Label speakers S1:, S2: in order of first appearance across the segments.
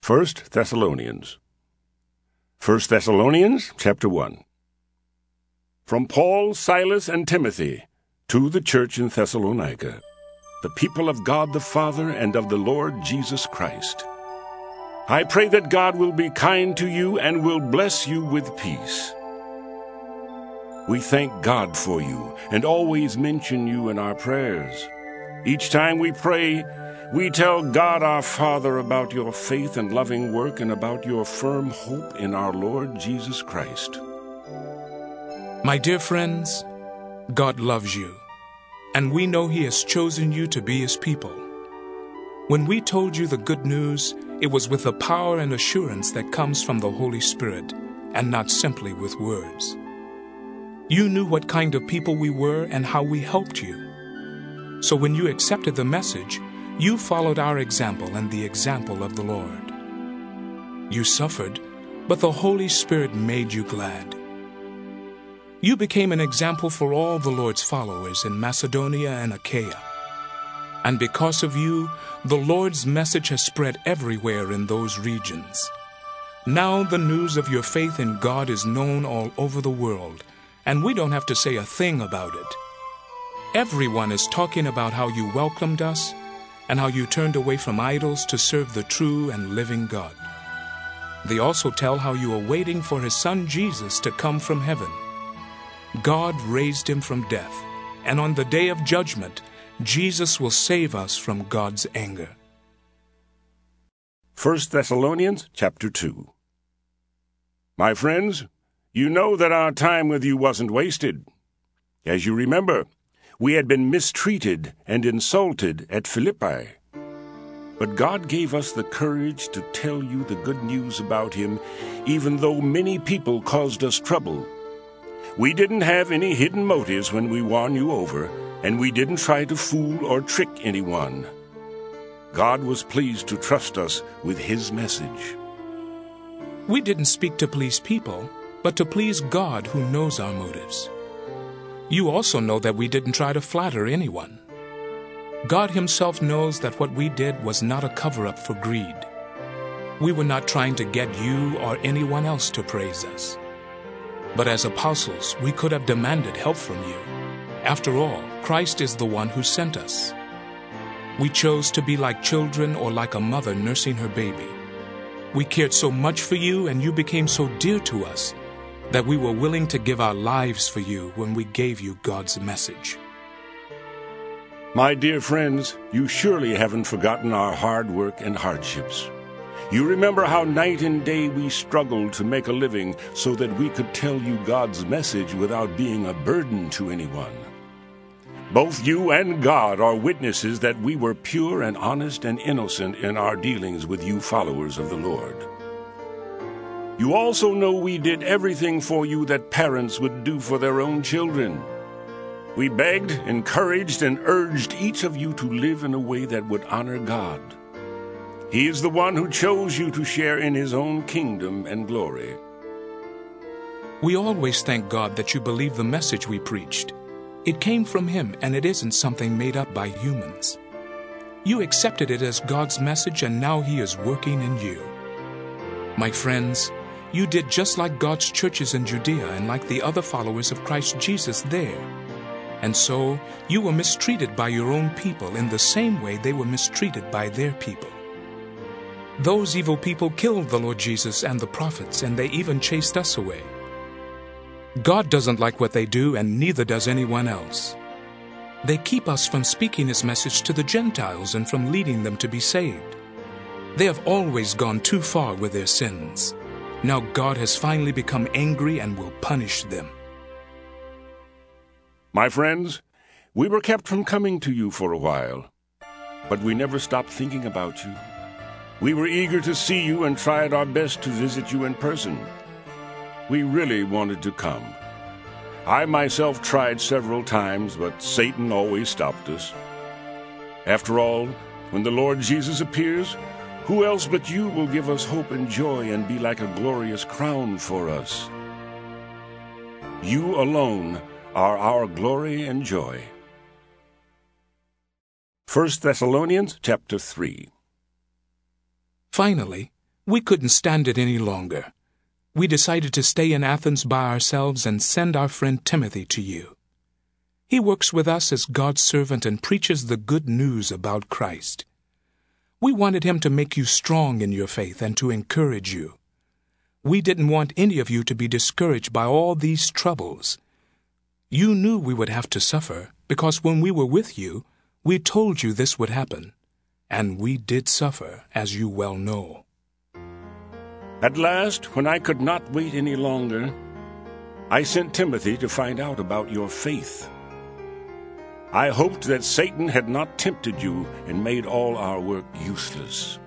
S1: 1 Thessalonians. 1 Thessalonians, chapter 1. From Paul, Silas, and Timothy, to the church in Thessalonica, the people of God the Father and of the Lord Jesus Christ. I pray that God will be kind to you and will bless you with peace. We thank God for you and always mention you in our prayers. Each time we pray, we tell God our Father about your faith and loving work and about your firm hope in our Lord Jesus Christ.
S2: My dear friends, God loves you, and we know He has chosen you to be His people. When we told you the good news, it was with the power and assurance that comes from the Holy Spirit, and not simply with words. You knew what kind of people we were and how we helped you. So when you accepted the message, you followed our example and the example of the Lord. You suffered, but the Holy Spirit made you glad. You became an example for all the Lord's followers in Macedonia and Achaia. And because of you, the Lord's message has spread everywhere in those regions. Now the news of your faith in God is known all over the world, and we don't have to say a thing about it. Everyone is talking about how you welcomed us, and how you turned away from idols to serve the true and living God. They also tell how you are waiting for His Son Jesus to come from heaven. God raised Him from death, and on the day of judgment, Jesus will save us from God's anger.
S1: 1 Thessalonians chapter 2. My friends, you know that our time with you wasn't wasted. As you remember, we had been mistreated and insulted at Philippi. But God gave us the courage to tell you the good news about Him, even though many people caused us trouble. We didn't have any hidden motives when we won you over, and we didn't try to fool or trick anyone. God was pleased to trust us with His message.
S2: We didn't speak to please people, but to please God who knows our motives. You also know that we didn't try to flatter anyone. God Himself knows that what we did was not a cover-up for greed. We were not trying to get you or anyone else to praise us. But as apostles, we could have demanded help from you. After all, Christ is the one who sent us. We chose to be like children or like a mother nursing her baby. We cared so much for you, and you became so dear to us, that we were willing to give our lives for you when we gave you God's message.
S1: My dear friends, you surely haven't forgotten our hard work and hardships. You remember how night and day we struggled to make a living so that we could tell you God's message without being a burden to anyone. Both you and God are witnesses that we were pure and honest and innocent in our dealings with you followers of the Lord. You also know we did everything for you that parents would do for their own children. We begged, encouraged, and urged each of you to live in a way that would honor God. He is the one who chose you to share in His own kingdom and glory.
S2: We always thank God that you believe the message we preached. It came from Him, and it isn't something made up by humans. You accepted it as God's message, and now He is working in you. My friends, you did just like God's churches in Judea and like the other followers of Christ Jesus there. And so, you were mistreated by your own people in the same way they were mistreated by their people. Those evil people killed the Lord Jesus and the prophets, and they even chased us away. God doesn't like what they do, and neither does anyone else. They keep us from speaking His message to the Gentiles and from leading them to be saved. They have always gone too far with their sins. Now God has finally become angry and will punish them.
S1: My friends, we were kept from coming to you for a while, but we never stopped thinking about you. We were eager to see you and tried our best to visit you in person. We really wanted to come. I myself tried several times, but Satan always stopped us. After all, when the Lord Jesus appears, who else but you will give us hope and joy and be like a glorious crown for us? You alone are our glory and joy. 1 Thessalonians chapter 3.
S2: Finally, We couldn't stand it any longer. We decided to stay in Athens by ourselves and send our friend Timothy to you. He works with us as God's servant and preaches the good news about Christ. We wanted him to make you strong in your faith and to encourage you. We didn't want any of you to be discouraged by all these troubles. You knew we would have to suffer, because when we were with you, we told you this would happen. And we did suffer, as you well know.
S1: At last, when I could not wait any longer, I sent Timothy to find out about your faith. I hoped that Satan had not tempted you and made all our work useless.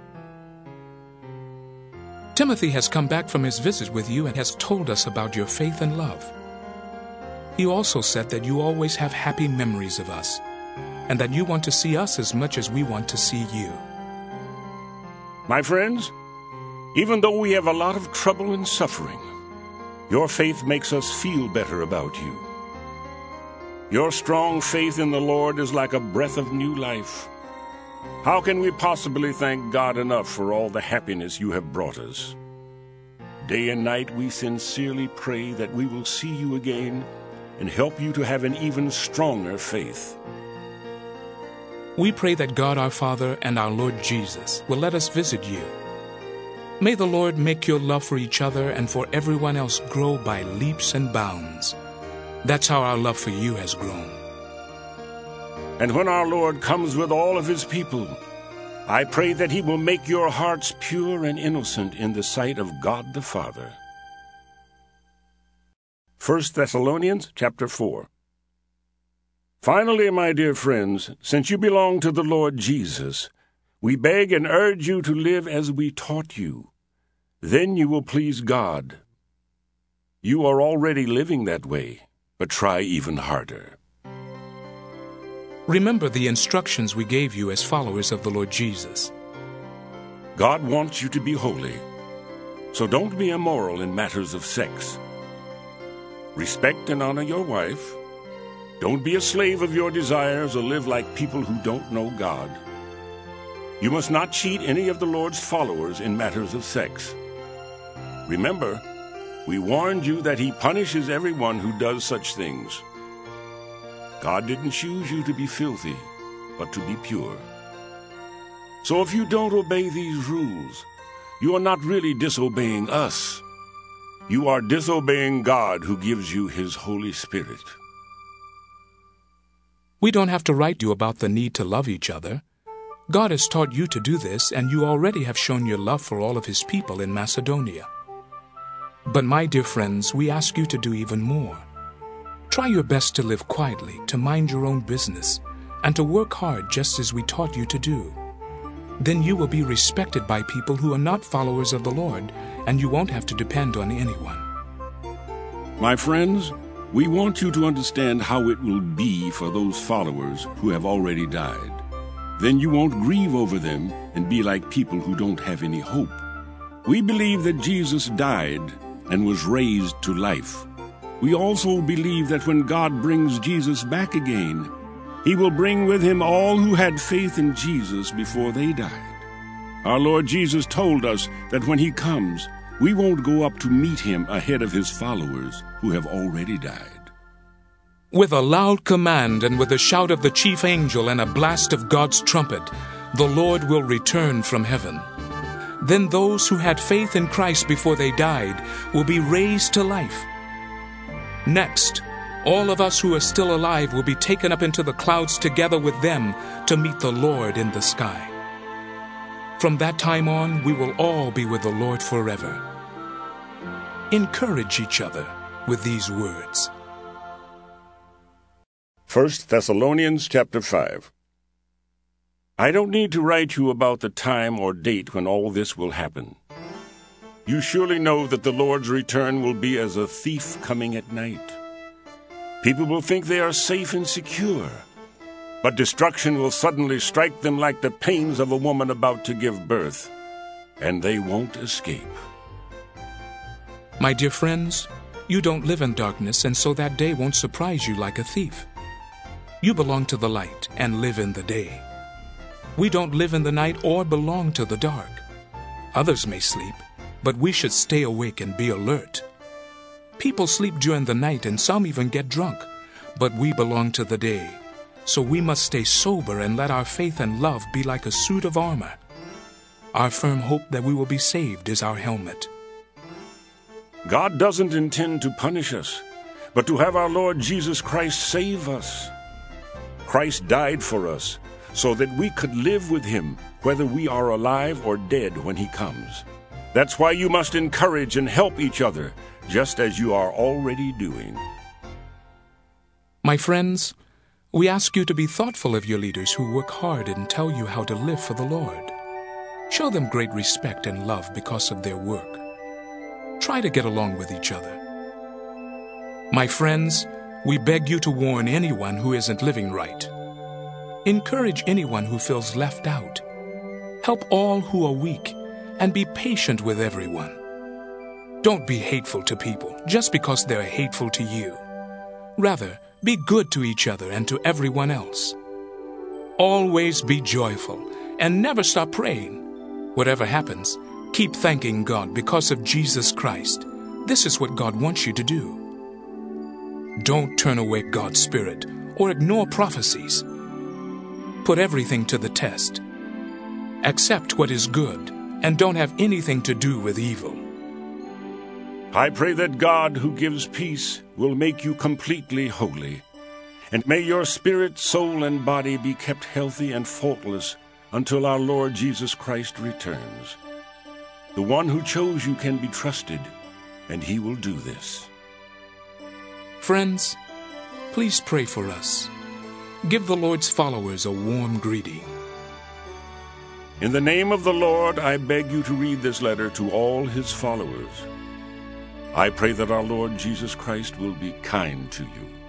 S2: Timothy has come back from his visit with you and has told us about your faith and love. He also said that you always have happy memories of us, and that you want to see us as much as we want to see you.
S1: My friends, even though we have a lot of trouble and suffering, your faith makes us feel better about you. Your strong faith in the Lord is like a breath of new life. How can we possibly thank God enough for all the happiness you have brought us? Day and night we sincerely pray that we will see you again and help you to have an even stronger faith.
S2: We pray that God our Father and our Lord Jesus will let us visit you. May the Lord make your love for each other and for everyone else grow by leaps and bounds. That's how our love for you has grown.
S1: And when our Lord comes with all of his people, I pray that he will make your hearts pure and innocent in the sight of God the Father. 1 Thessalonians chapter 4. Finally, my dear friends, since you belong to the Lord Jesus, we beg and urge you to live as we taught you. Then you will please God. You are already living that way, but try even harder.
S2: Remember the instructions we gave you as followers of the Lord Jesus.
S1: God wants you to be holy, so don't be immoral in matters of sex. Respect and honor your wife. Don't be a slave of your desires or live like people who don't know God. You must not cheat any of the Lord's followers in matters of sex. Remember, we warned you that he punishes everyone who does such things. God didn't choose you to be filthy, but to be pure. So if you don't obey these rules, you are not really disobeying us. You are disobeying God who gives you his Holy Spirit.
S2: We don't have to write you about the need to love each other. God has taught you to do this, and you already have shown your love for all of his people in Macedonia. But my dear friends, we ask you to do even more. Try your best to live quietly, to mind your own business, and to work hard just as we taught you to do. Then you will be respected by people who are not followers of the Lord, and you won't have to depend on anyone.
S1: My friends, we want you to understand how it will be for those followers who have already died. Then you won't grieve over them and be like people who don't have any hope. We believe that Jesus died and was raised to life. We also believe that when God brings Jesus back again, he will bring with him all who had faith in Jesus before they died. Our Lord Jesus told us that when he comes, we won't go up to meet him ahead of his followers who have already died.
S2: With a loud command and with the shout of the chief angel and a blast of God's trumpet, the Lord will return from heaven. Then those who had faith in Christ before they died will be raised to life. Next, all of us who are still alive will be taken up into the clouds together with them to meet the Lord in the sky. From that time on, we will all be with the Lord forever. Encourage each other with these words.
S1: 1 Thessalonians chapter 5. I don't need to write you about the time or date when all this will happen. You surely know that the Lord's return will be as a thief coming at night. People will think they are safe and secure, but destruction will suddenly strike them like the pains of a woman about to give birth, and they won't escape.
S2: My dear friends, you don't live in darkness, and so that day won't surprise you like a thief. You belong to the light and live in the day. We don't live in the night or belong to the dark. Others may sleep, but we should stay awake and be alert. People sleep during the night and some even get drunk, but we belong to the day. So we must stay sober and let our faith and love be like a suit of armor. Our firm hope that we will be saved is our helmet.
S1: God doesn't intend to punish us, but to have our Lord Jesus Christ save us. Christ died for us, so that we could live with him, whether we are alive or dead when he comes. That's why you must encourage and help each other, just as you are already doing.
S2: My friends, we ask you to be thoughtful of your leaders who work hard and tell you how to live for the Lord. Show them great respect and love because of their work. Try to get along with each other. My friends, we beg you to warn anyone who isn't living right. Encourage anyone who feels left out. Help all who are weak, and be patient with everyone. Don't be hateful to people just because they're hateful to you. Rather, be good to each other and to everyone else. Always be joyful and never stop praying. Whatever happens, keep thanking God because of Jesus Christ. This is what God wants you to do. Don't turn away God's Spirit or ignore prophecies. Put everything to the test. Accept what is good and don't have anything to do with evil.
S1: I pray that God, who gives peace, will make you completely holy, and may your spirit, soul, and body be kept healthy and faultless until our Lord Jesus Christ returns. The one who chose you can be trusted, and he will do this.
S2: Friends, please pray for us. Give the Lord's followers a warm greeting.
S1: In the name of the Lord, I beg you to read this letter to all his followers. I pray that our Lord Jesus Christ will be kind to you.